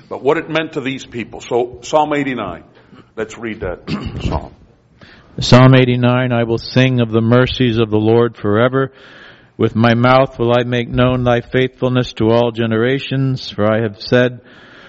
but what it meant to these people. So Psalm 89. Let's read that psalm. Psalm 89, I will sing of the mercies of the Lord forever. With my mouth will I make known thy faithfulness to all generations. For I have said,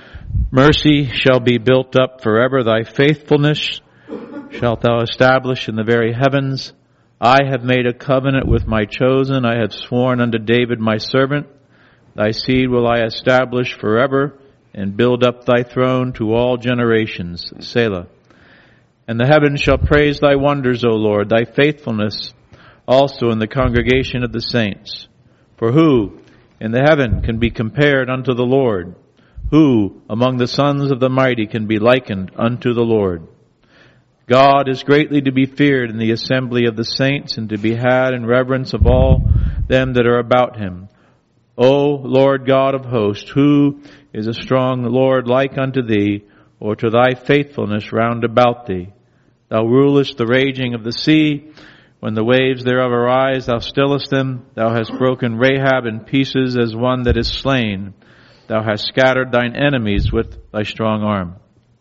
mercy shall be built up forever. Thy faithfulness shalt thou establish in the very heavens. I have made a covenant with my chosen. I have sworn unto David my servant. Thy seed will I establish forever and build up thy throne to all generations. Selah. And the heavens shall praise thy wonders, O Lord, thy faithfulness also in the congregation of the saints. For who in the heaven can be compared unto the Lord? Who among the sons of the mighty can be likened unto the Lord? God is greatly to be feared in the assembly of the saints, and to be had in reverence of all them that are about him. O Lord God of hosts, who is a strong Lord like unto thee, or to thy faithfulness round about thee? Thou rulest the raging of the sea. When the waves thereof arise, thou stillest them. Thou hast broken Rahab in pieces as one that is slain. Thou hast scattered thine enemies with thy strong arm.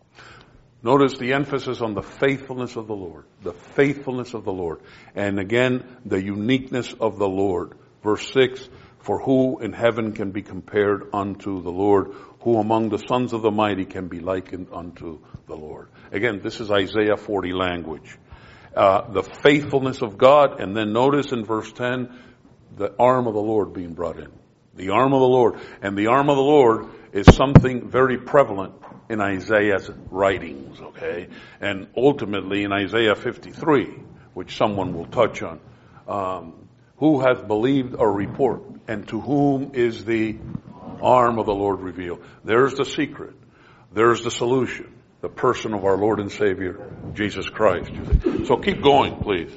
Notice the emphasis on the faithfulness of the Lord. The faithfulness of the Lord. And again, the uniqueness of the Lord. Verse 6, for who in heaven can be compared unto the Lord? Who among the sons of the mighty can be likened unto the Lord? Again, this is Isaiah 40 language. The faithfulness of God, and then notice in verse 10, the arm of the Lord being brought in. The arm of the Lord. And the arm of the Lord is something very prevalent in Isaiah's writings, okay? And ultimately in Isaiah 53, which someone will touch on. Who hath believed our report? And to whom is the arm of the Lord revealed? There's the secret. There's the solution. The person of our Lord and Savior, Jesus Christ. So keep going, please.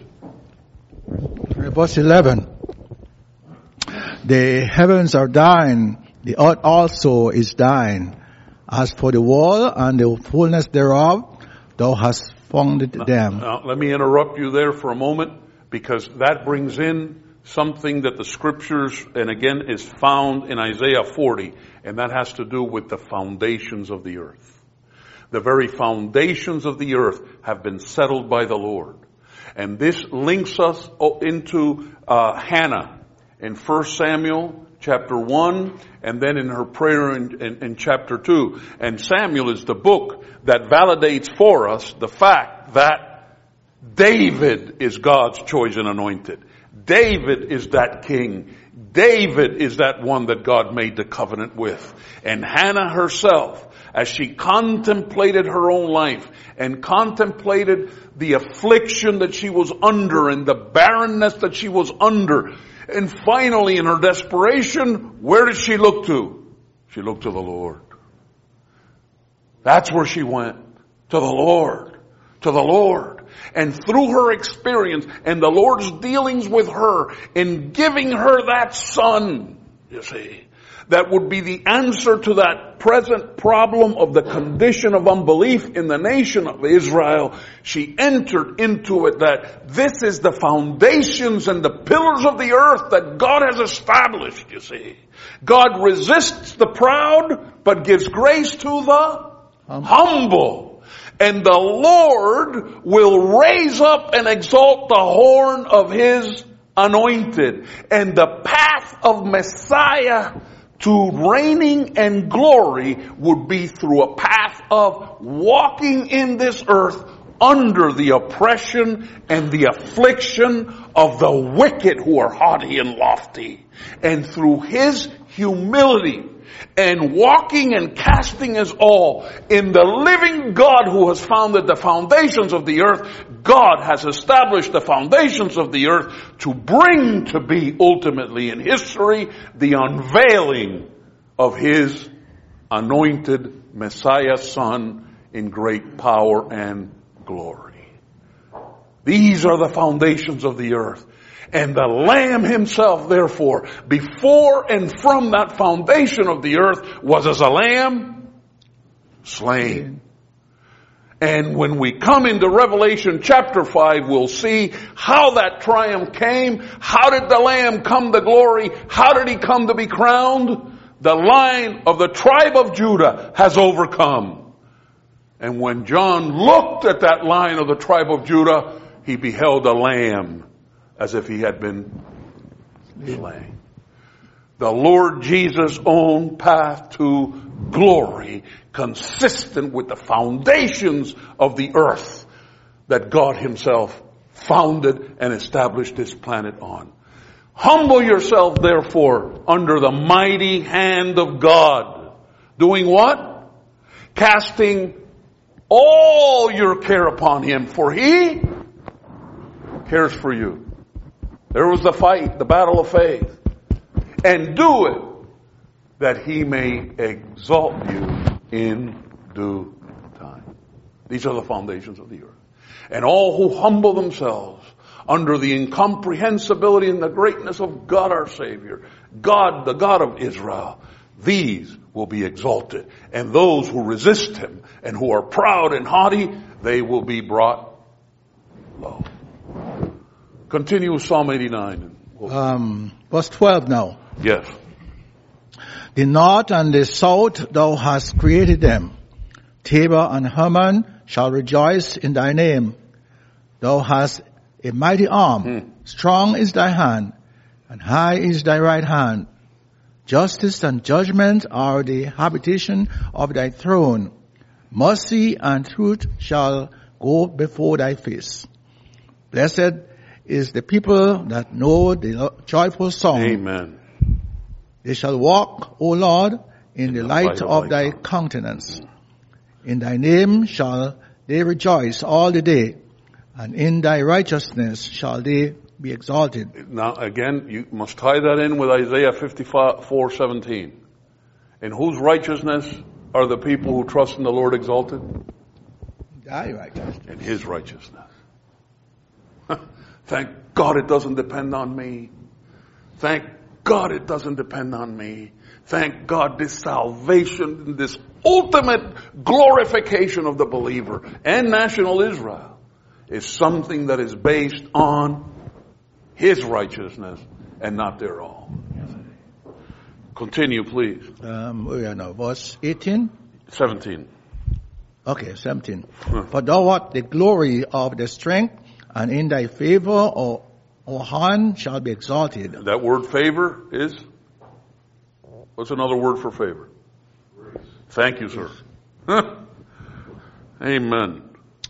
Verse 11. The heavens are thine, the earth also is thine. As for the world and the fullness thereof, thou hast founded them. Now, let me interrupt you there for a moment, because that brings in something that the scriptures, and again, is found in Isaiah 40, and that has to do with the foundations of the earth. The very foundations of the earth have been settled by the Lord. And this links us into Hannah in 1 Samuel chapter 1, and then in her prayer in chapter 2. And Samuel is the book that validates for us the fact that David is God's chosen anointed. David is that king. David is that one that God made the covenant with. And Hannah herself, as she contemplated her own life and contemplated the affliction that she was under and the barrenness that she was under, and finally in her desperation, where did she look to? She looked to the Lord. That's where she went. To the Lord. To the Lord. And through her experience and the Lord's dealings with her in giving her that son, you see, that would be the answer to that present problem of the condition of unbelief in the nation of Israel. She entered into it that this is the foundations and the pillars of the earth that God has established, you see. God resists the proud, but gives grace to the humble. And the Lord will raise up and exalt the horn of His anointed. And the path of Messiah to reigning and glory would be through a path of walking in this earth under the oppression and the affliction of the wicked who are haughty and lofty. And through His humility and walking and casting His all in the living God who has founded the foundations of the earth, God has established the foundations of the earth to bring to be ultimately in history the unveiling of His anointed Messiah Son in great power and glory. These are the foundations of the earth. And the Lamb Himself, therefore, before and from that foundation of the earth, was as a lamb slain. And when we come into Revelation chapter 5, we'll see how that triumph came. How did the Lamb come to glory? How did He come to be crowned? The Lion of the tribe of Judah has overcome. And when John looked at that Lion of the tribe of Judah, he beheld a lamb as if he had been slain. The Lord Jesus' own path to glory, consistent with the foundations of the earth that God himself founded and established this planet on. Humble yourself, therefore, under the mighty hand of God. Doing what? Casting all your care upon him, for he cares for you. There was the fight, the battle of faith. And do it that he may exalt you in due time. These are the foundations of the earth. And all who humble themselves under the incomprehensibility and the greatness of God our Savior, God, the God of Israel, these will be exalted. And those who resist him and who are proud and haughty, they will be brought low. Continue Psalm 89. Verse 12 now. Yes. The north and the south thou hast created them. Tabor and Hermon shall rejoice in thy name. Thou hast a mighty arm. Strong is thy hand, and high is thy right hand. Justice and judgment are the habitation of thy throne. Mercy and truth shall go before thy face. Blessed is the people that know the joyful song. Amen. They shall walk, O Lord, in the light of thy countenance. In thy name shall they rejoice all the day, and in thy righteousness shall they be exalted. Now again, you must tie that in with Isaiah 54:17. In whose righteousness are the people who trust in the Lord exalted? Thy righteousness. In his righteousness. Thank God it doesn't depend on me. Thank God it doesn't depend on me. Thank God this salvation, this ultimate glorification of the believer and national Israel is something that is based on his righteousness and not their own. Continue, please. We are now verse 18. 17. Okay, 17. For thou art the glory of the strength, and in thy favor, O hand, shall be exalted. That word favor is? What's another word for favor? Grace. Thank you, sir. Amen.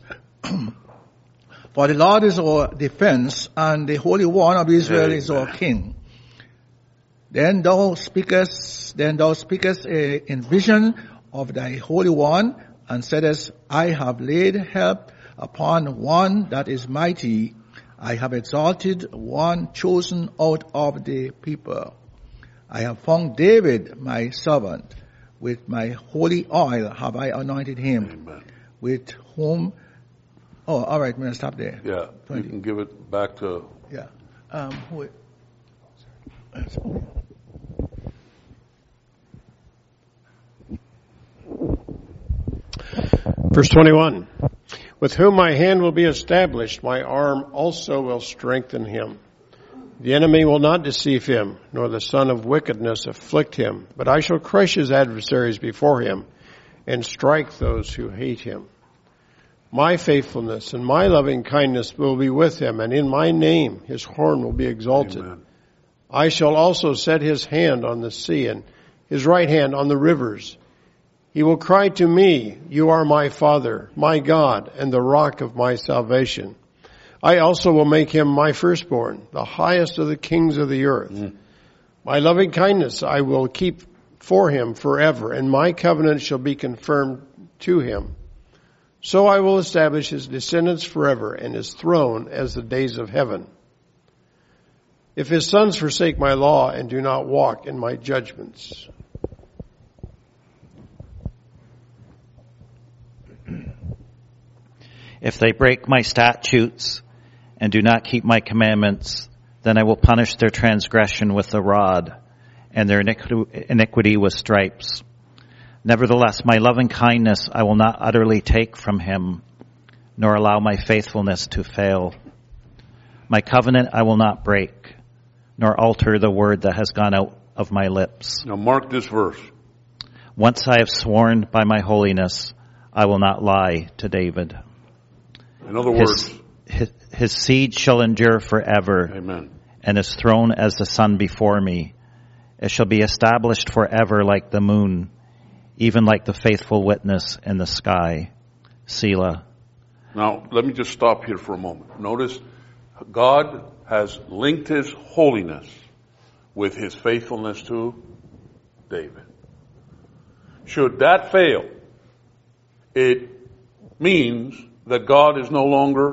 For the Lord is our defense, and the Holy One of Israel is our King. Then thou speakest in vision of thy Holy One, and saidest, I have laid help upon one that is mighty. I have exalted one chosen out of the people. I have found David my servant. With my holy oil have I anointed him. Amen. With whom... Oh, all right, I'm going to stop there. Yeah, 20. You can give it back to... Yeah. Verse 21. With whom my hand will be established, my arm also will strengthen him. The enemy will not deceive him, nor the son of wickedness afflict him. But I shall crush his adversaries before him, and strike those who hate him. My faithfulness and my loving kindness will be with him, and in my name his horn will be exalted. Amen. I shall also set his hand on the sea, and his right hand on the rivers. He will cry to me, you are my Father, my God, and the rock of my salvation. I also will make him my firstborn, the highest of the kings of the earth. My loving kindness I will keep for him forever, and my covenant shall be confirmed to him. So I will establish his descendants forever, and his throne as the days of heaven. If his sons forsake my law and do not walk in my judgments. If they break my statutes and do not keep my commandments, then I will punish their transgression with the rod and their iniquity with stripes. Nevertheless, my loving kindness I will not utterly take from him, nor allow my faithfulness to fail. My covenant I will not break, nor alter the word that has gone out of my lips. Now mark this verse. Once I have sworn by my holiness, I will not lie to David. In other words, His seed shall endure forever, amen. and his throne as the sun before me. It shall be established forever like the moon, even like the faithful witness in the sky. Selah. Now, let me just stop here for a moment. Notice, God has linked His holiness with His faithfulness to David. Should that fail, it means that God is no longer,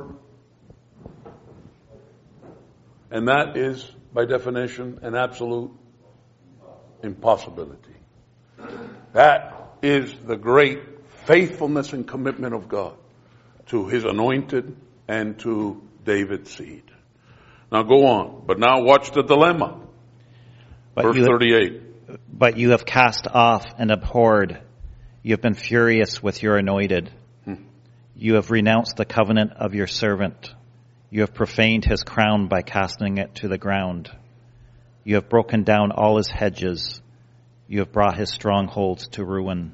and that is, by definition, an absolute impossibility. That is the great faithfulness and commitment of God to His anointed and to David's seed. Now go on. But now watch the dilemma. Verse 38. But you have cast off and abhorred. You have been furious with your anointed. You have renounced the covenant of your servant. You have profaned his crown by casting it to the ground. You have broken down all his hedges. You have brought his strongholds to ruin.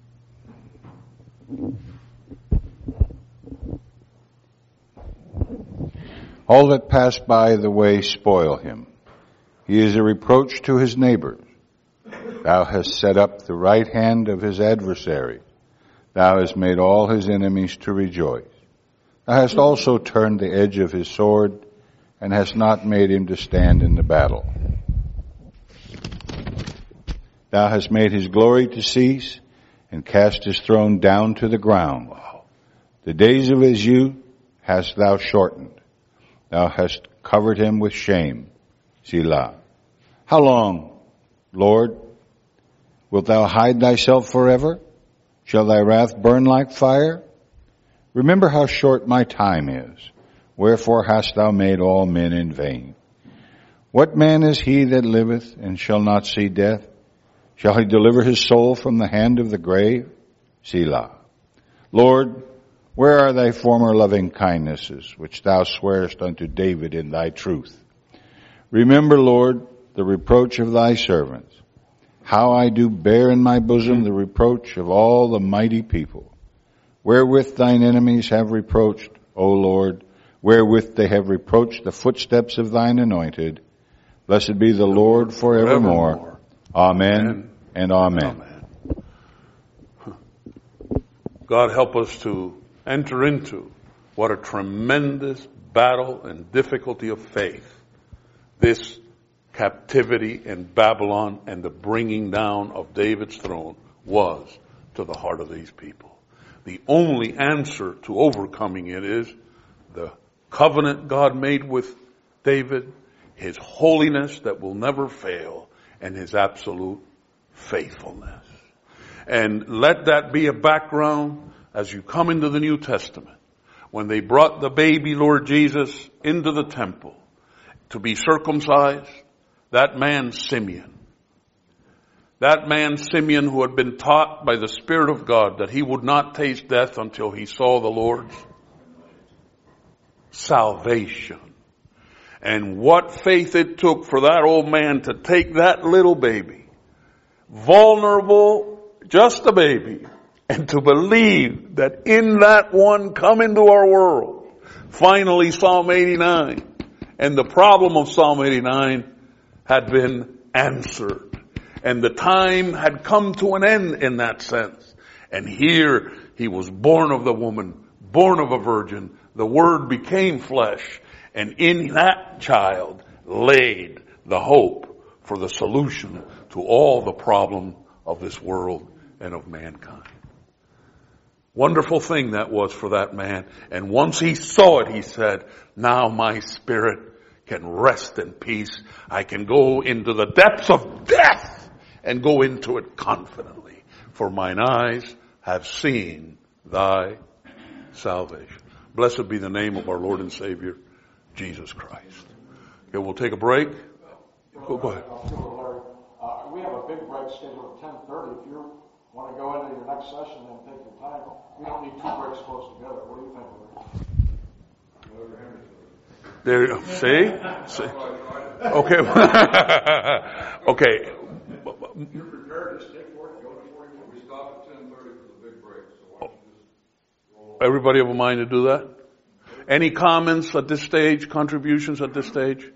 All that pass by the way spoil him. He is a reproach to his neighbors. Thou hast set up the right hand of his adversary. Thou hast made all his enemies to rejoice. Thou hast also turned the edge of his sword, and hast not made him to stand in the battle. Thou hast made his glory to cease, and cast his throne down to the ground. The days of his youth hast thou shortened. Thou hast covered him with shame. Selah. How long, Lord, wilt thou hide thyself forever? Shall thy wrath burn like fire? Remember how short my time is. Wherefore hast thou made all men in vain? What man is he that liveth and shall not see death? Shall he deliver his soul from the hand of the grave? Selah. Lord, where are thy former loving kindnesses, which thou swarest unto David in thy truth? Remember, Lord, the reproach of thy servants, how I do bear in my bosom the reproach of all the mighty people. Wherewith thine enemies have reproached, O Lord, wherewith they have reproached the footsteps of thine anointed. Blessed be the Lord forevermore. Amen and amen. God help us to enter into what a tremendous battle and difficulty of faith this captivity in Babylon and the bringing down of David's throne was to the heart of these people. The only answer to overcoming it is the covenant God made with David, His holiness that will never fail, and His absolute faithfulness. And let that be a background as you come into the New Testament. When they brought the baby Lord Jesus into the temple to be circumcised, that man Simeon who had been taught by the Spirit of God that he would not taste death until he saw the Lord's salvation. And what faith it took for that old man to take that little baby, vulnerable, just a baby, and to believe that in that one come into our world. Finally, Psalm 89 and the problem of Psalm 89 had been answered. And the time had come to an end in that sense. And here he was born of the woman, born of a virgin. The Word became flesh. And in that child laid the hope for the solution to all the problem of this world and of mankind. Wonderful thing that was for that man. And once he saw it, he said, now my spirit can rest in peace. I can go into the depths of death and go into it confidently. For mine eyes have seen thy salvation. Blessed be the name of our Lord and Savior, Jesus Christ. Okay, we'll take a break. Go ahead. We have a big break scheduled at 10:30. If you want to go into your next session and take your time, we don't need two breaks close together. What do you think, Larry? There you see? Okay. Okay. You're prepared to stay for it, go to 44. We stop at 10:30 for the big break. So why don't you just roll on? Everybody have a mind to do that? Any comments at this stage? Contributions at this stage?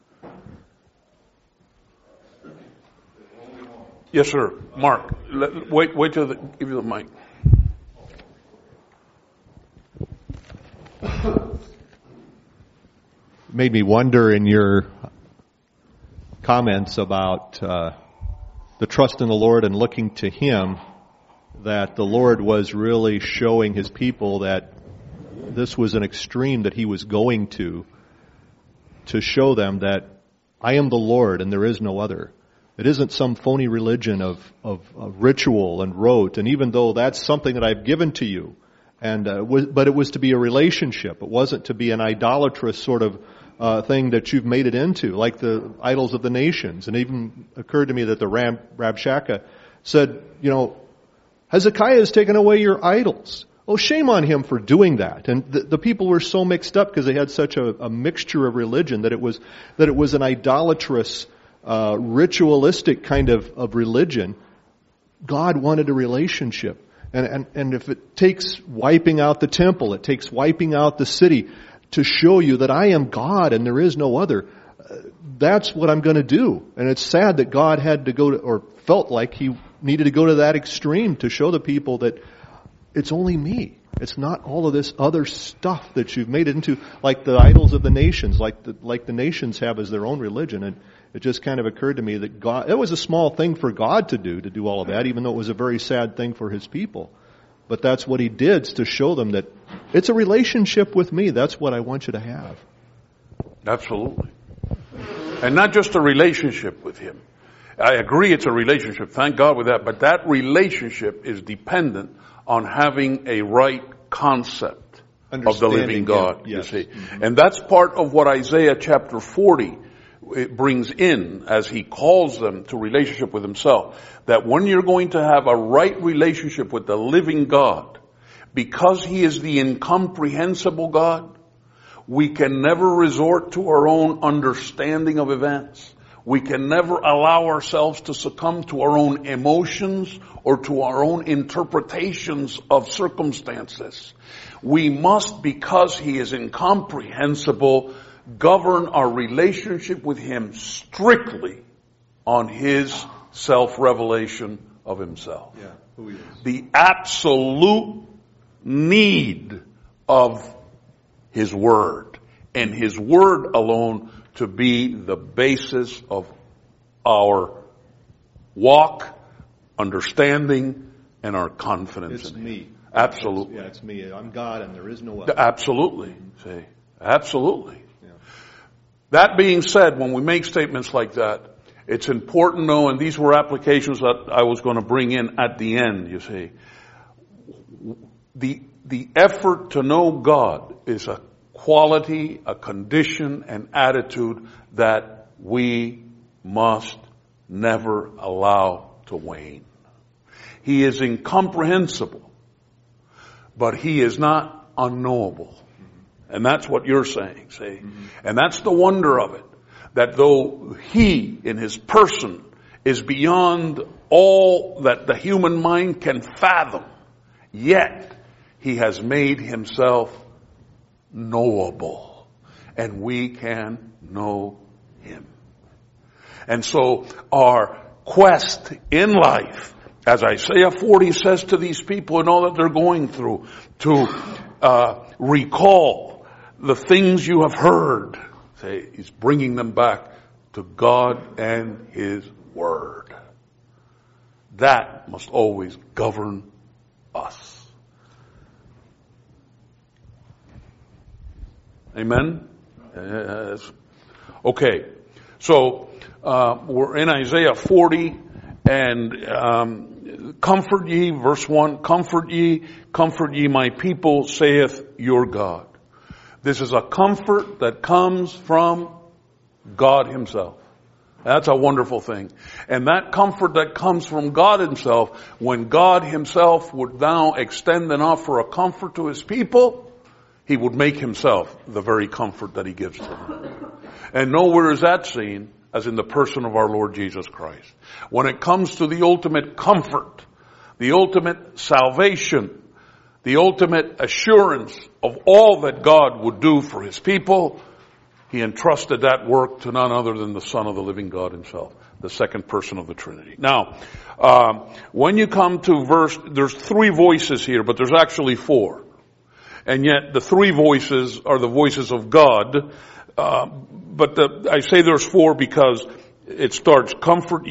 Yes, sir. Mark, wait till give you the mic. Made me wonder in your comments about the trust in the Lord and looking to Him, that the Lord was really showing His people that this was an extreme that He was going to show them that I am the Lord and there is no other. It isn't some phony religion of ritual and rote, and even though that's something that I've given to you, but it was to be a relationship. It wasn't to be an idolatrous sort of thing that you've made it into, like the idols of the nations. And it even occurred to me that the Rabshakeh said, Hezekiah has taken away your idols. Oh, shame on him for doing that. And the people were so mixed up because they had such a mixture of religion that it was an idolatrous, ritualistic kind of religion. God wanted a relationship. And if it takes wiping out the temple, it takes wiping out the city to show you that I am God and there is no other, that's what I'm going to do. And it's sad that God had to go to, or felt like He needed to go to that extreme to show the people that it's only me. It's not all of this other stuff that you've made it into, like the idols of the nations, like the nations have as their own religion. And it just kind of occurred to me that God, it was a small thing for God to do all of that, even though it was a very sad thing for His people. But that's what He did, to show them that it's a relationship with me. That's what I want you to have. Absolutely. And not just a relationship with Him. I agree it's a relationship. Thank God with that. But that relationship is dependent on having a right concept of the living God, yes. You see. Mm-hmm. And that's part of what Isaiah chapter 40 it brings in as he calls them to relationship with Himself. That when you're going to have a right relationship with the living God, because He is the incomprehensible God, we can never resort to our own understanding of events. We can never allow ourselves to succumb to our own emotions or to our own interpretations of circumstances. We must, because He is incomprehensible, govern our relationship with Him strictly on His self-revelation of Himself. Yeah, who He is. The absolute need of His Word, and His Word alone to be the basis of our walk, understanding, and our confidence It's in Him. me. Absolutely. It's me. I'm God and there is no other. Absolutely. See, absolutely. Yeah. That being said, when we make statements like that, it's important to know, and these were applications that I was going to bring in at the end, you see. The effort to know God is a quality, a condition, an attitude that we must never allow to wane. He is incomprehensible, but He is not unknowable. And that's what you're saying, see? Mm-hmm. And that's the wonder of it. That though He, in His person, is beyond all that the human mind can fathom, yet He has made Himself knowable. And we can know Him. And so our quest in life, as Isaiah 40 says to these people and all that they're going through, to recall the things you have heard. He's bringing them back to God and His Word. That must always govern us. Amen? Okay. So, we're in Isaiah 40 and comfort ye, verse 1, comfort ye my people, saith your God. This is a comfort that comes from God Himself. That's a wonderful thing. And that comfort that comes from God Himself, when God Himself would now extend and offer a comfort to His people, He would make himself the very comfort that he gives to them. And nowhere is that seen as in the person of our Lord Jesus Christ. When it comes to the ultimate comfort, the ultimate salvation, the ultimate assurance of all that God would do for his people, he entrusted that work to none other than the Son of the living God himself, the second person of the Trinity. Now, when you come to there's 3 voices here, but there's actually 4. And yet the 3 voices are the voices of God. I say there's 4 because it starts, comfort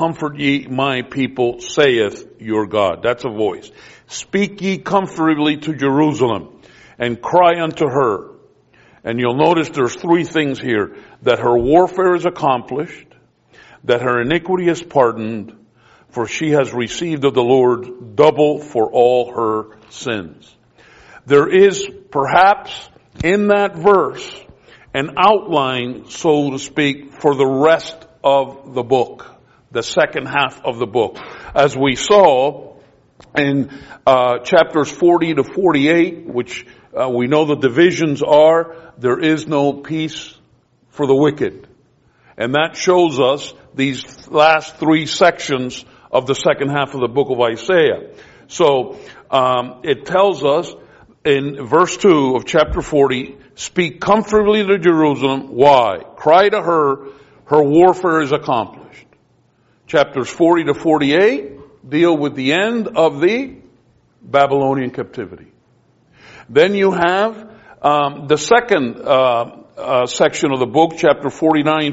ye my people, saith your God. That's a voice. Speak ye comfortably to Jerusalem and cry unto her. And you'll notice there's 3 things here. That her warfare is accomplished, that her iniquity is pardoned, for she has received of the Lord double for all her sins. There is perhaps in that verse an outline, so to speak, for the rest of the book, the second half of the book. As we saw in chapters 40 to 48, which we know the divisions are, there is no peace for the wicked. And that shows us these last 3 sections of the second half of the book of Isaiah. So it tells us in verse 2 of chapter 40, speak comfortably to Jerusalem. Why? Cry to her, her warfare is accomplished. Chapters 40 to 48 deal with the end of the Babylonian captivity. Then you have the second section of the book, chapter 49,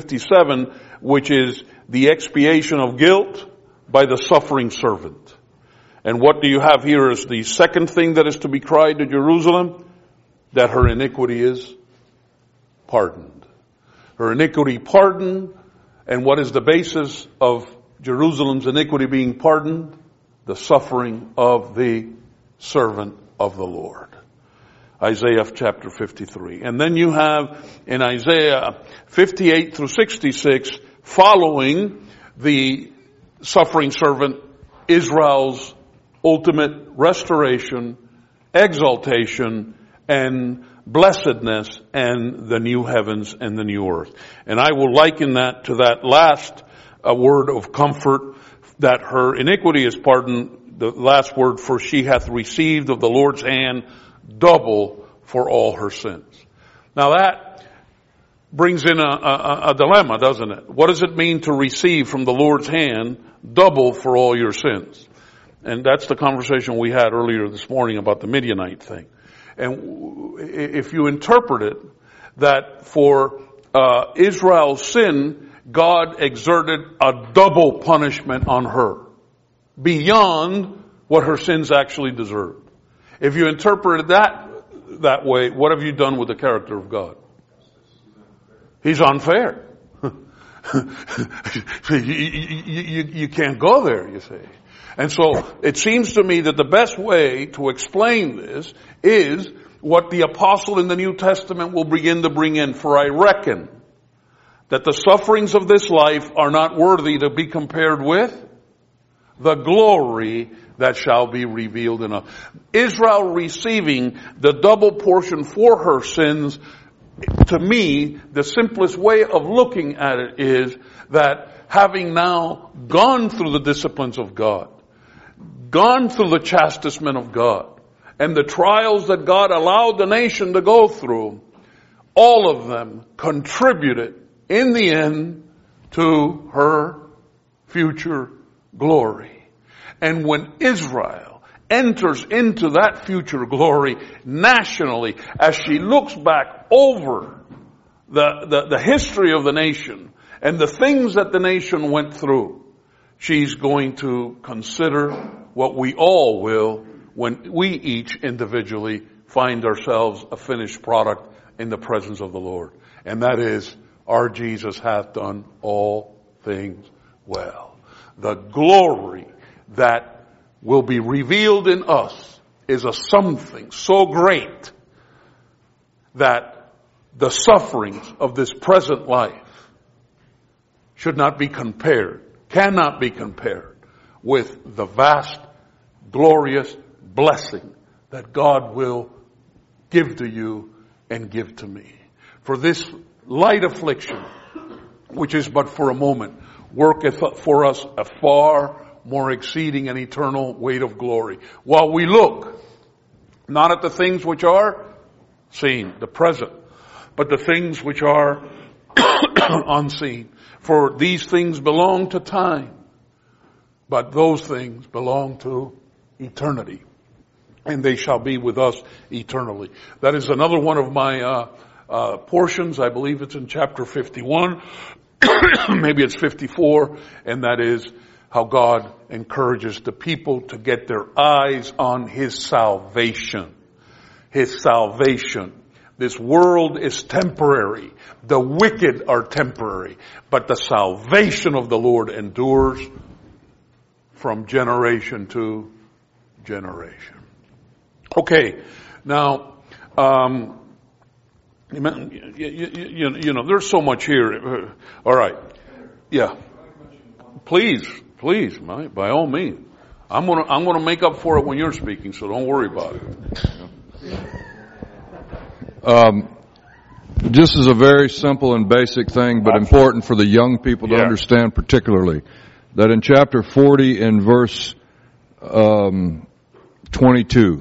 57, which is the expiation of guilt by the suffering servant. And what do you have here is the second thing that is to be cried to Jerusalem? That her iniquity is pardoned. Her iniquity pardoned. And what is the basis of Jerusalem's iniquity being pardoned? The suffering of the servant of the Lord. Isaiah chapter 53. And then you have in Isaiah 58 through 66, following the suffering servant, Israel's ultimate restoration, exaltation, and blessedness, and the new heavens and the new earth. And I will liken that to that last word of comfort, that her iniquity is pardoned, the last word, for she hath received of the Lord's hand double for all her sins. Now that brings in a dilemma, doesn't it? What does it mean to receive from the Lord's hand double for all your sins? And that's the conversation we had earlier this morning about the Midianite thing. And if you interpret it, that for Israel's sin, God exerted a double punishment on her, beyond what her sins actually deserved. If you interpret it that way, what have you done with the character of God? He's unfair. You can't go there, you see. And so it seems to me that the best way to explain this is what the apostle in the New Testament will begin to bring in. For I reckon that the sufferings of this life are not worthy to be compared with the glory that shall be revealed in us. Israel receiving the double portion for her sins, to me, the simplest way of looking at it is that having now gone through the disciplines of God, gone through the chastisement of God, and the trials that God allowed the nation to go through, all of them contributed in the end to her future glory. And when Israel enters into that future glory nationally, as she looks back over the history of the nation and the things that the nation went through, she's going to consider what we all will when we each individually find ourselves a finished product in the presence of the Lord. And that is, our Jesus hath done all things well. The glory that will be revealed in us is a something so great that the sufferings of this present life should not be compared, cannot be compared with the vast, glorious blessing that God will give to you and give to me. For this light affliction, which is but for a moment, worketh for us a far more exceeding and eternal weight of glory. While we look, not at the things which are seen, the present, but the things which are unseen. For these things belong to time, but those things belong to eternity. And they shall be with us eternally. That is another one of my portions. I believe it's in chapter 51. Maybe it's 54. And that is how God encourages the people to get their eyes on His salvation. His salvation. This world is temporary. The wicked are temporary. But the salvation of the Lord endures from generation to generation. Okay, now, you know, there's so much here. All right, yeah. Please, by all means. I'm gonna make up for it when you're speaking, so don't worry about it. This is a very simple and basic thing, but important for the young people to understand particularly. That in chapter 40 and verse 22,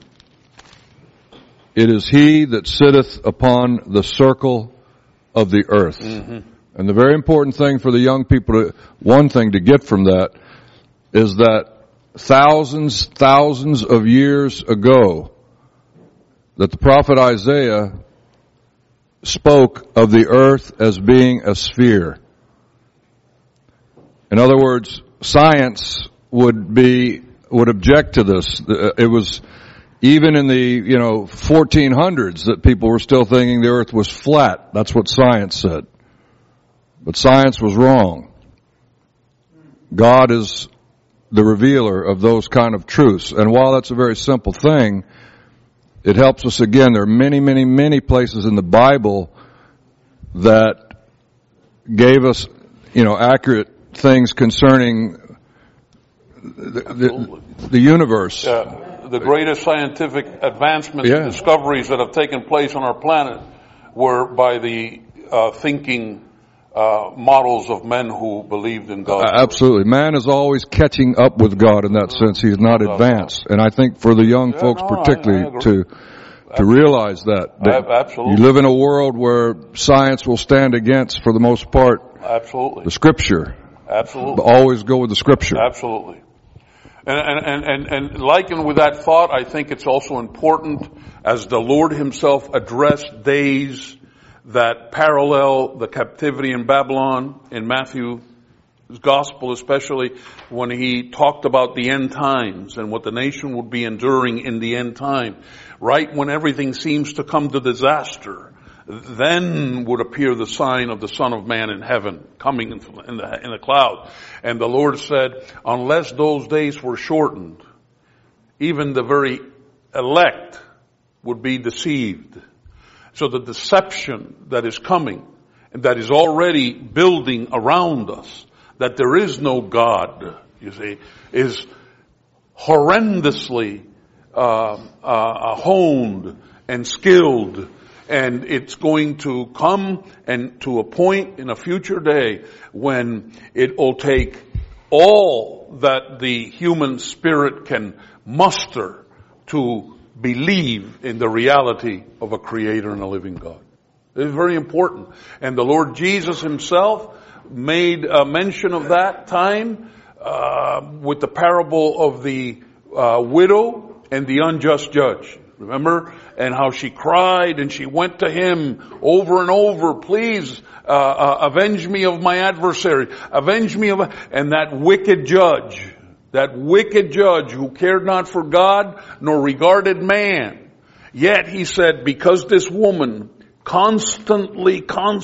it is He that sitteth upon the circle of the earth. Mm-hmm. And the very important thing for the young people, one thing to get from that, is that thousands of years ago, that the prophet Isaiah spoke of the earth as being a sphere. In other words, science would object to this. It was even in the 1400s that people were still thinking the earth was flat. That's what science said. But science was wrong. God is the revealer of those kind of truths. And while that's a very simple thing, it helps us again. There are many places in the Bible that gave us, accurate things concerning the universe. The greatest scientific advancements and discoveries that have taken place on our planet were by the thinking models of men who believed in God. Absolutely. Man is always catching up with God in that sense. He's not advanced. And I think for the young folks particularly to realize that absolutely. You live in a world where science will stand against, for the most part, absolutely, the Scripture. Absolutely. Always go with the Scripture. Absolutely. And likened with that thought, I think it's also important, as the Lord Himself addressed days that parallel the captivity in Babylon, in Matthew's Gospel especially, when He talked about the end times and what the nation would be enduring in the end time. Right when everything seems to come to disaster, then would appear the sign of the Son of Man in heaven, coming in the cloud. And the Lord said, unless those days were shortened, even the very elect would be deceived. So the deception that is coming, and that is already building around us, that there is no God, you see, is horrendously honed and skilled. And it's going to come and to a point in a future day when it will take all that the human spirit can muster to believe in the reality of a creator and a living God. It's very important. And the Lord Jesus Himself made a mention of that time with the parable of the widow and the unjust judge. Remember? And how she cried and she went to Him over and over, please, avenge me of my adversary. Avenge me of, and that wicked judge who cared not for God nor regarded man. Yet He said, because this woman constantly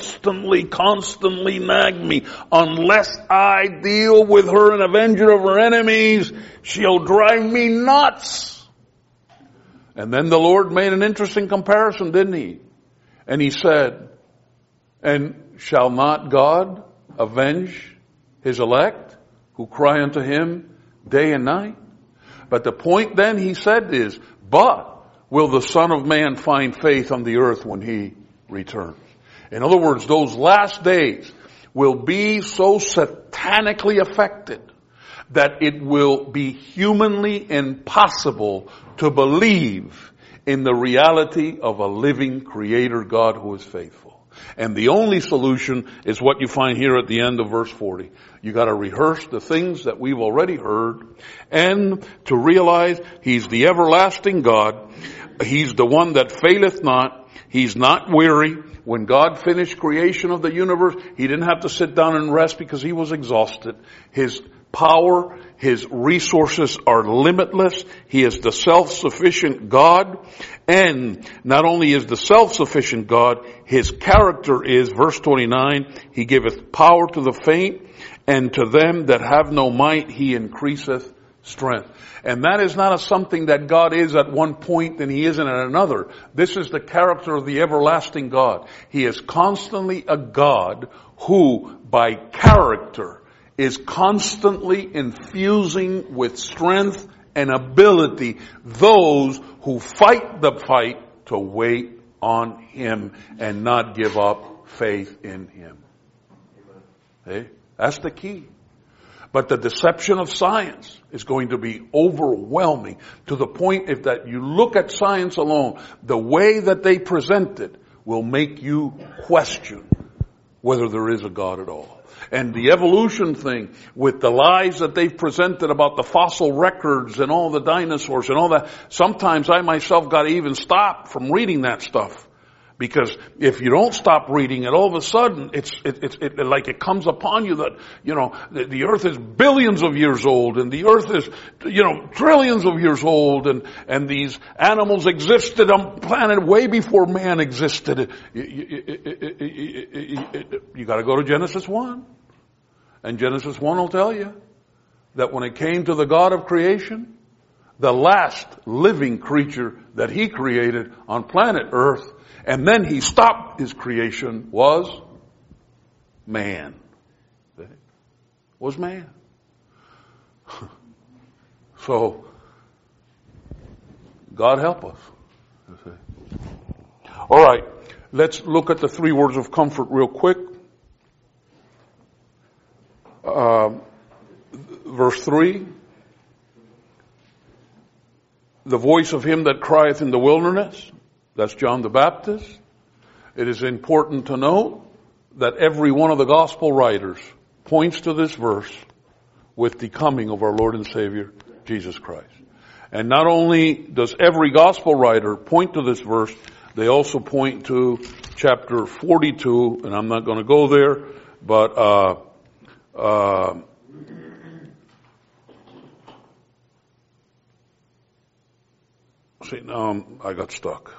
nagged me, unless I deal with her and avenge her of her enemies, she'll drive me nuts. And then the Lord made an interesting comparison, didn't He? And He said, and shall not God avenge His elect who cry unto Him day and night? But the point then He said is, but will the Son of Man find faith on the earth when he returns. In other words, those last days will be so satanically affected that it will be humanly impossible to believe in the reality of a living Creator God who is faithful. And the only solution is what you find here at the end of verse 40. You got to rehearse the things that we've already heard, and to realize He's the everlasting God. He's the one that faileth not. He's not weary. When God finished creation of the universe, He didn't have to sit down and rest because He was exhausted. His power, His resources are limitless. He is the self-sufficient God. And not only is the self-sufficient God, His character is, verse 29, He giveth power to the faint, and to them that have no might He increaseth strength. And that is not something that God is at one point and He isn't at another. This is the character of the everlasting God. He is constantly a God who, by character, is constantly infusing with strength and ability those who fight the fight to wait on Him and not give up faith in Him. Okay? That's the key. But the deception of science is going to be overwhelming to the point if that you look at science alone, the way that they present it will make you question whether there is a God at all. And the evolution thing with the lies that they've presented about the fossil records and all the dinosaurs and all that, sometimes I myself got to even stop from reading that stuff. Because if you don't stop reading it, all of a sudden it's like it comes upon you that, the earth is billions of years old and the earth is, trillions of years old and these animals existed on the planet way before man existed. You gotta go to Genesis 1. And Genesis 1 will tell you that when it came to the God of creation, the last living creature that He created on planet earth, and then He stopped His creation, was man. Was man. So, God help us. All right, let's look at the 3 words of comfort real quick. Verse 3. The voice of him that crieth in the wilderness. That's John the Baptist. It is important to note that every one of the gospel writers points to this verse with the coming of our Lord and Savior, Jesus Christ. And not only does every gospel writer point to this verse, they also point to chapter 42, and I'm not going to go there, but see, now I got stuck.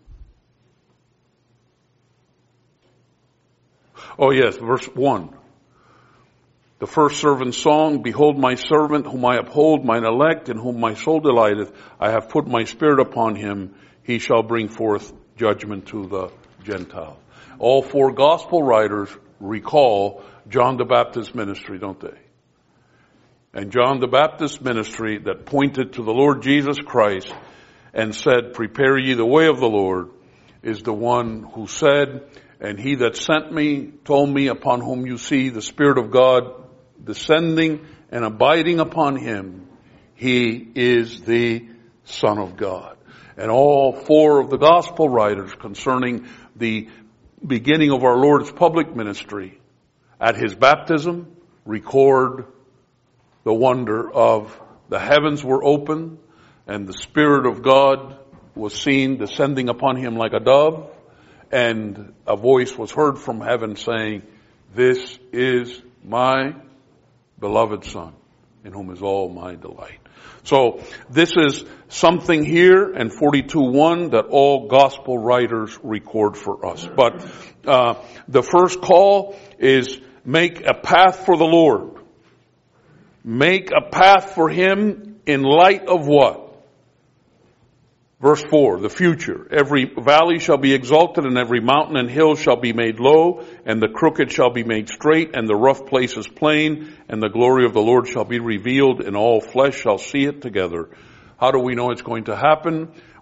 Oh yes, verse 1. The first servant's song, behold my servant whom I uphold, mine elect, in whom my soul delighteth. I have put my spirit upon him. He shall bring forth judgment to the Gentiles. All 4 gospel writers recall John the Baptist's ministry, don't they? And John the Baptist's ministry that pointed to the Lord Jesus Christ and said, prepare ye the way of the Lord, is the one who said, and he that sent me told me, upon whom you see the Spirit of God descending and abiding upon him, he is the Son of God. And all 4 of the gospel writers concerning the beginning of our Lord's public ministry at his baptism record the wonder of the heavens were open and the Spirit of God was seen descending upon him like a dove, and a voice was heard from heaven saying, this is my beloved Son, in whom is all my delight. So this is something here in 42:1 that all gospel writers record for us. But the first call is make a path for the Lord. Make a path for Him in light of what? Verse 4, the future. Every valley shall be exalted, and every mountain and hill shall be made low, and the crooked shall be made straight, and the rough places plain, and the glory of the Lord shall be revealed, and all flesh shall see it together. How do we know it's going to happen?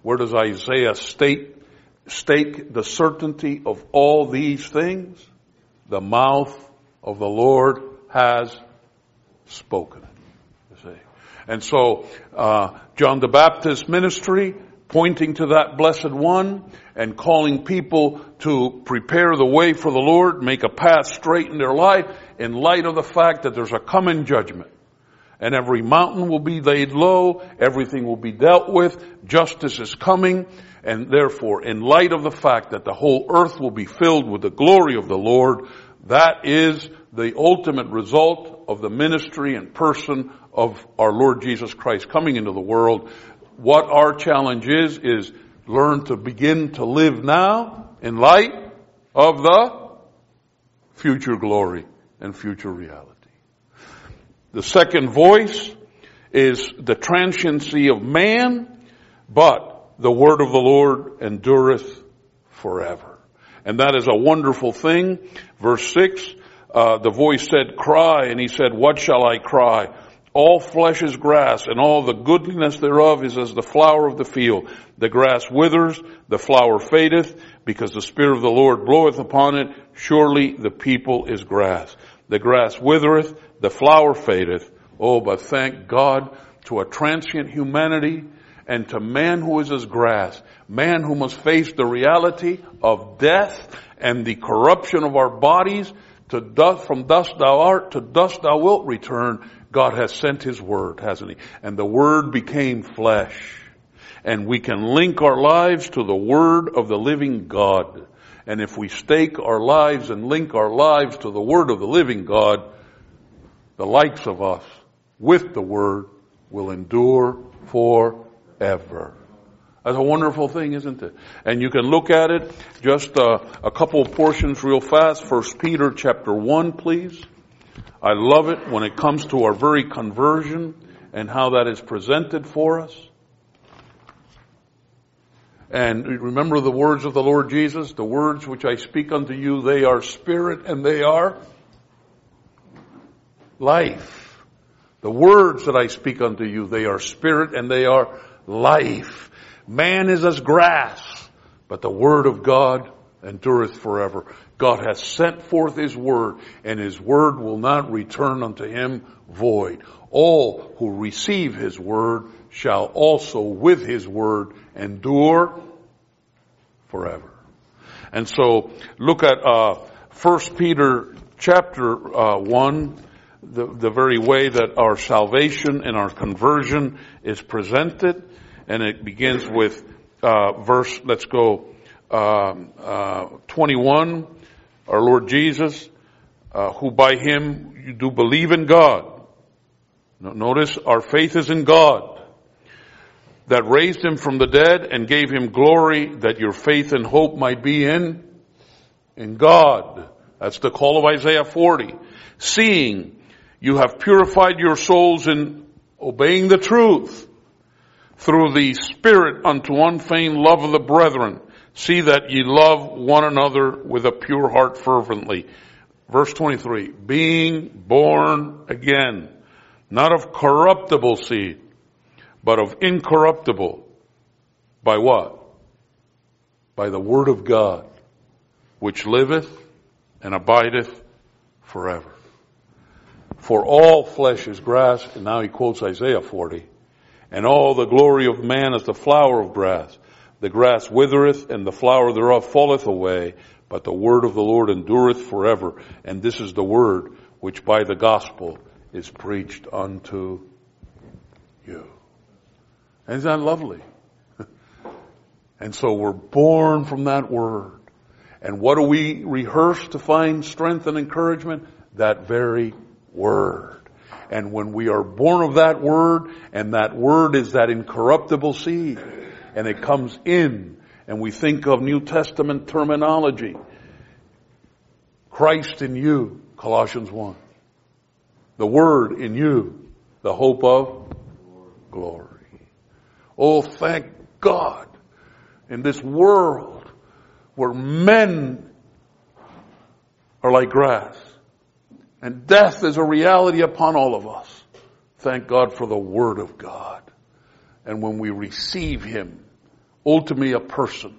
Where does Isaiah stake the certainty of all these things? The mouth of the Lord has spoken it. You see. And so, John the Baptist's ministry, pointing to that blessed one and calling people to prepare the way for the Lord, make a path straight in their life in light of the fact that there's a coming judgment. And every mountain will be laid low, everything will be dealt with, justice is coming, and therefore, in light of the fact that the whole earth will be filled with the glory of the Lord, that is the ultimate result of the ministry and person of our Lord Jesus Christ coming into the world. What our challenge is learn to begin to live now in light of the future glory and future reality. The second voice is the transiency of man, but the word of the Lord endureth forever. And that is a wonderful thing. Verse 6, the voice said, cry, and he said, what shall I cry? All flesh is grass, and all the goodliness thereof is as the flower of the field. The grass withers, the flower fadeth, because the Spirit of the Lord bloweth upon it. Surely the people is grass. The grass withereth, the flower fadeth. Oh, but thank God to a transient humanity and to man who is as grass, man who must face the reality of death and the corruption of our bodies. To dust, from dust thou art, to dust thou wilt return. God has sent His Word, hasn't He? And the Word became flesh. And we can link our lives to the Word of the living God. And if we stake our lives and link our lives to the Word of the living God, the likes of us with the Word will endure forever. That's a wonderful thing, isn't it? And you can look at it, just a couple of portions real fast. 1 Peter chapter 1, please. I love it when it comes to our very conversion and how that is presented for us. And remember the words of the Lord Jesus, the words which I speak unto you, they are spirit and they are life. The words that I speak unto you, they are spirit and they are life. Man is as grass, but the word of God endureth forever. God has sent forth His word, and His word will not return unto Him void. All who receive His word shall also with His word endure forever. And so look at 1 Peter chapter 1, the very way that our salvation and our conversion is presented. And it begins with verse, let's go, 21. Our Lord Jesus, who by Him you do believe in God. Notice our faith is in God, that raised Him from the dead and gave Him glory, that your faith and hope might be in God. That's the call of Isaiah 40. Seeing you have purified your souls in obeying the truth, through the Spirit unto unfeigned love of the brethren. See that ye love one another with a pure heart fervently. Verse 23, being born again, not of corruptible seed, but of incorruptible. By what? By the word of God, which liveth and abideth forever. For all flesh is grass, and now he quotes Isaiah 40. And all the glory of man is the flower of grass. The grass withereth, and the flower thereof falleth away, but the word of the Lord endureth forever. And this is the word which by the gospel is preached unto you. Isn't that lovely? And so we're born from that word. And what do we rehearse to find strength and encouragement? That very word. And when we are born of that word, and that word is that incorruptible seed, and it comes in, and we think of New Testament terminology. Christ in you, Colossians 1. The word in you, the hope of glory. Oh, thank God, in this world where men are like grass, and death is a reality upon all of us. Thank God for the Word of God. And when we receive Him, ultimately a person,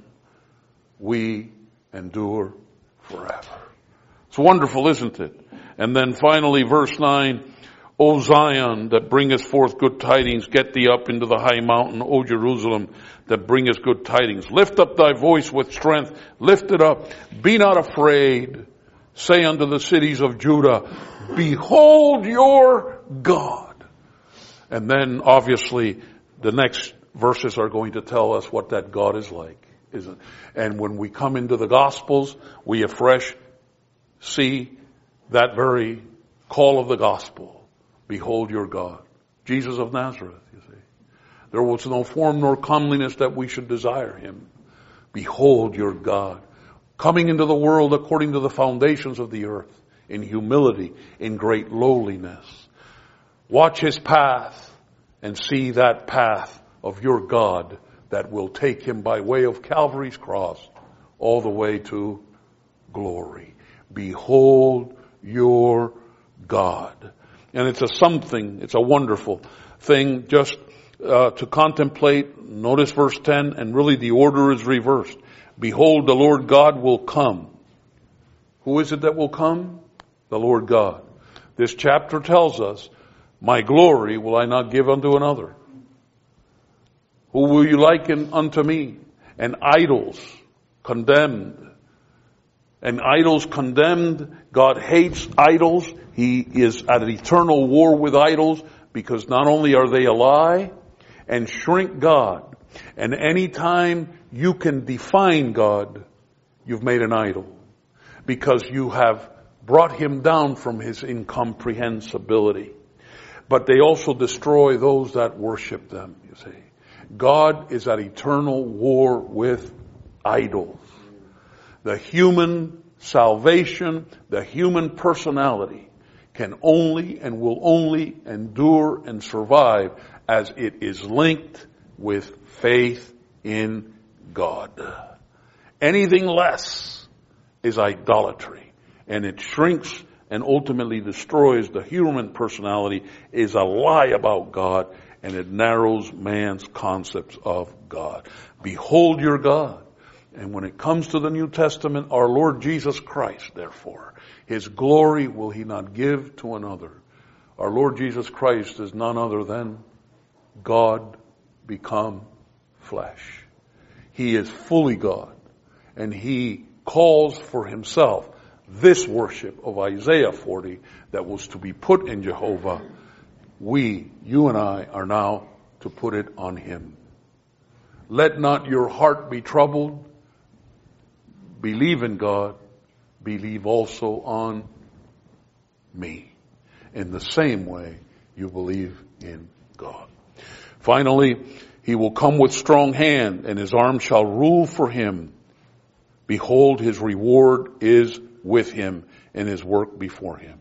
we endure forever. It's wonderful, isn't it? And then finally, verse 9, O Zion, that bringest forth good tidings, get thee up into the high mountain, O Jerusalem, that bringest good tidings. Lift up thy voice with strength, lift it up. Be not afraid. Say unto the cities of Judah, behold your God. And then, obviously, the next verses are going to tell us what that God is like, isn't it? And when we come into the Gospels, we afresh see that very call of the Gospel. Behold your God. Jesus of Nazareth, you see. There was no form nor comeliness that we should desire him. Behold your God. Coming into the world according to the foundations of the earth, in humility, in great lowliness. Watch his path and see that path of your God that will take him by way of Calvary's cross all the way to glory. Behold your God. And it's a wonderful thing just to contemplate. Notice verse 10, and really the order is reversed. Behold, the Lord God will come. Who is it that will come? The Lord God. This chapter tells us, my glory will I not give unto another. Who will you liken unto me? And idols condemned. And idols condemned. God hates idols. He is at an eternal war with idols because not only are they a lie and shrink God, and any time you can define God, you've made an idol because you have brought him down from his incomprehensibility. But they also destroy those that worship them, you see. God is at eternal war with idols. The human salvation, the human personality can only and will only endure and survive as it is linked with faith in God. Anything less is idolatry, and it shrinks and ultimately destroys the human personality, is a lie about God, and it narrows man's concepts of God. Behold your God. And when it comes to the New Testament, our Lord Jesus Christ, therefore, his glory will he not give to another. Our Lord Jesus Christ is none other than God become flesh. He is fully God, and he calls for himself this worship of Isaiah 40 that was to be put in Jehovah. You and I, are now to put it on him. Let not your heart be troubled. Believe in God. Believe also on me. In the same way you believe in God. Finally, he will come with strong hand, and his arm shall rule for him. Behold, his reward is with him, and his work before him.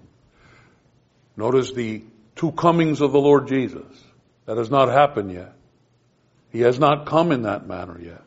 Notice the two comings of the Lord Jesus. That has not happened yet. He has not come in that manner yet.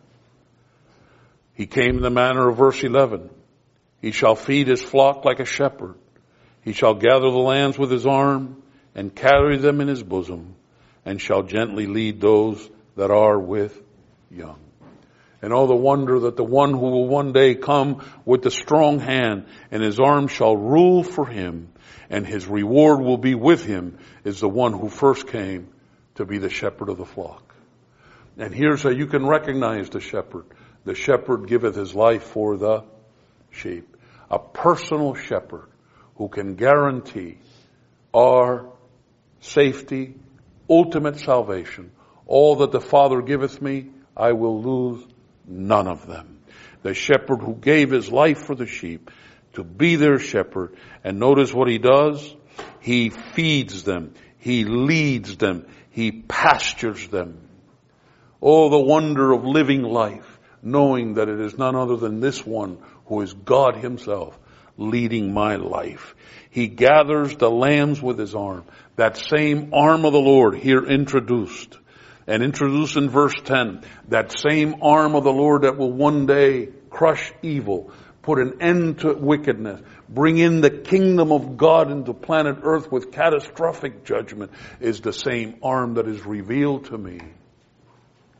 He came in the manner of verse 11. He shall feed his flock like a shepherd. He shall gather the lambs with his arm and carry them in his bosom, and shall gently lead those that are with young. And oh, the wonder that the one who will one day come with the strong hand, and his arm shall rule for him, and his reward will be with him, is the one who first came to be the shepherd of the flock. And here's how you can recognize the shepherd. The shepherd giveth his life for the sheep. A personal shepherd who can guarantee our safety, ultimate salvation. All that the Father giveth me, I will lose none of them. The shepherd who gave his life for the sheep to be their shepherd. And notice what he does. He feeds them. He leads them. He pastures them. Oh, the wonder of living life, knowing that it is none other than this one who is God himself leading my life. He gathers the lambs with his arm. That same arm of the Lord here introduced. And introduced in verse 10. That same arm of the Lord that will one day crush evil, put an end to wickedness, bring in the kingdom of God into planet Earth with catastrophic judgment, is the same arm that is revealed to me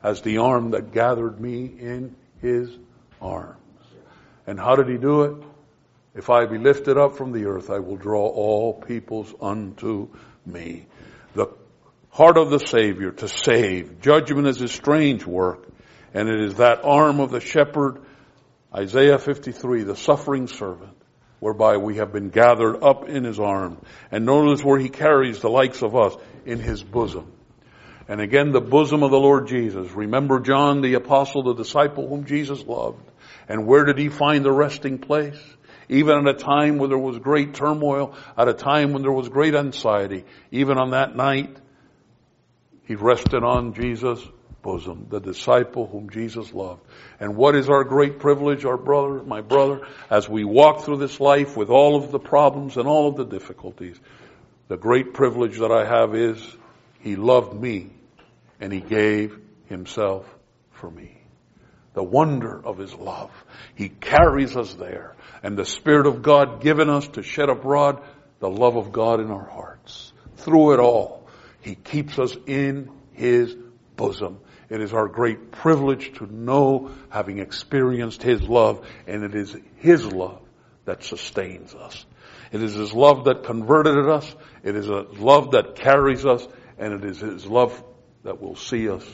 as the arm that gathered me in his arms. And how did he do it? If I be lifted up from the earth, I will draw all peoples unto me. The heart of the Savior to save. Judgment is his strange work. And it is that arm of the shepherd, Isaiah 53, the suffering servant, whereby we have been gathered up in his arms. And notice where he carries the likes of us in his bosom. And again, the bosom of the Lord Jesus. Remember John, the apostle, the disciple whom Jesus loved. And where did he find the resting place? Even at a time when there was great turmoil, at a time when there was great anxiety, even on that night, he rested on Jesus' bosom, the disciple whom Jesus loved. And what is our great privilege, my brother, as we walk through this life with all of the problems and all of the difficulties? The great privilege that I have is he loved me and he gave himself for me. The wonder of his love. He carries us there. And the Spirit of God given us to shed abroad the love of God in our hearts. Through it all, he keeps us in his bosom. It is our great privilege to know, having experienced his love, and it is his love that sustains us. It is his love that converted us. It is a love that carries us, and it is his love that will see us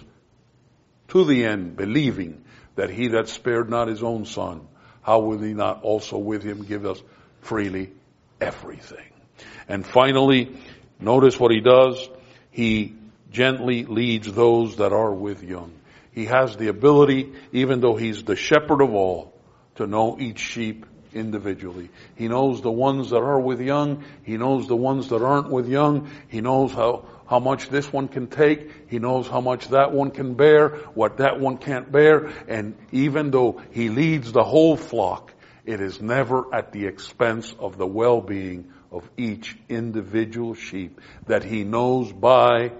to the end, believing that he that spared not his own son, how will he not also with him give us freely everything? And finally, notice what he does. He gently leads those that are with young. He has the ability, even though he's the shepherd of all, to know each sheep individually. He knows the ones that are with young. He knows the ones that aren't with young. He knows how much this one can take. He knows how much that one can bear, what that one can't bear. And even though he leads the whole flock, it is never at the expense of the well-being of each individual sheep that he knows by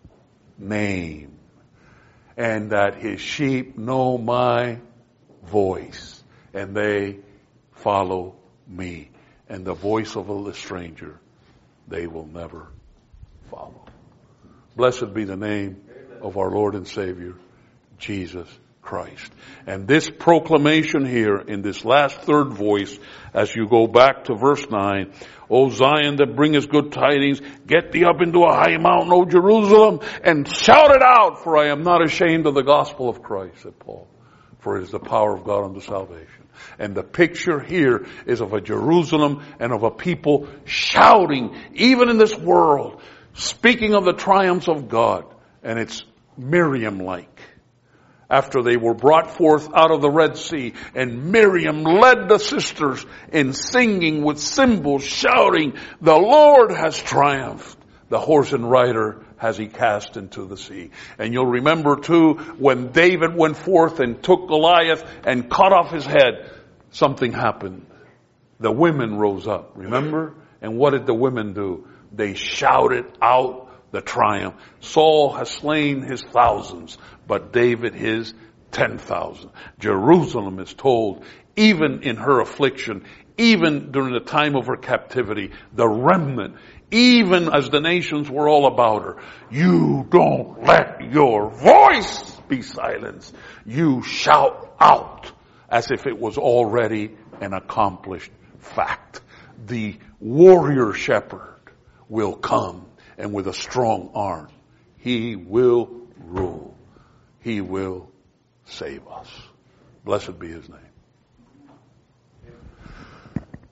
name. And that his sheep know my voice, and they follow me. And the voice of a stranger they will never follow. Blessed be the name of our Lord and Savior, Jesus Christ. And this proclamation here in this last third voice, as you go back to verse 9, O Zion that bringest good tidings, get thee up into a high mountain, O Jerusalem, and shout it out, for I am not ashamed of the gospel of Christ, said Paul. For it is the power of God unto salvation. And the picture here is of a Jerusalem and of a people shouting, even in this world, speaking of the triumphs of God. And it's Miriam-like. After they were brought forth out of the Red Sea, and Miriam led the sisters in singing with cymbals, shouting, the Lord has triumphed. The horse and rider has he cast into the sea. And you'll remember too, when David went forth and took Goliath and cut off his head, something happened. The women rose up, remember? And what did the women do? They shouted out the triumph. Saul has slain his thousands, but David his 10,000. Jerusalem is told, even in her affliction, even during the time of her captivity, the remnant, even as the nations were all about her, you don't let your voice be silenced. You shout out as if it was already an accomplished fact. The warrior shepherd will come, and with a strong arm, he will rule. He will save us. Blessed be his name.